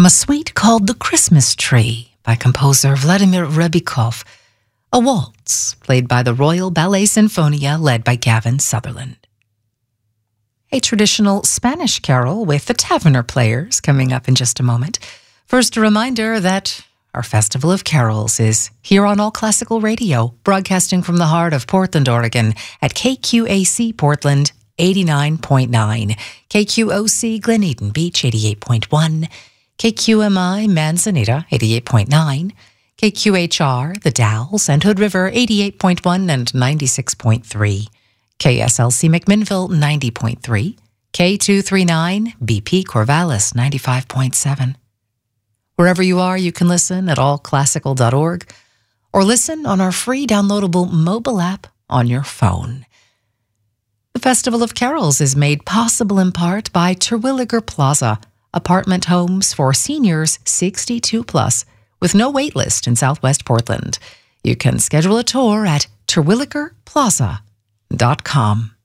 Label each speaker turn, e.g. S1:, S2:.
S1: from a suite called The Christmas Tree by composer Vladimir Rebikov, a waltz played by the Royal Ballet Sinfonia led by Gavin Sutherland. A traditional Spanish carol with the Taverner Players coming up in just a moment. First, a reminder that our Festival of Carols is here on All Classical Radio, broadcasting from the heart of Portland, Oregon at KQAC Portland 89.9, KQOC Glen Eden Beach 88.1, KQMI Manzanita 88.9, KQHR The Dalles and Hood River 88.1 and 96.3, KSLC McMinnville 90.3, K239 BP Corvallis 95.7. Wherever you are, you can listen at allclassical.org or listen on our free downloadable mobile app on your phone. The Festival of Carols is made possible in part by Terwilliger Plaza, apartment homes for seniors 62 plus, with no wait list in Southwest Portland. You can schedule a tour at terwilligerplaza.com.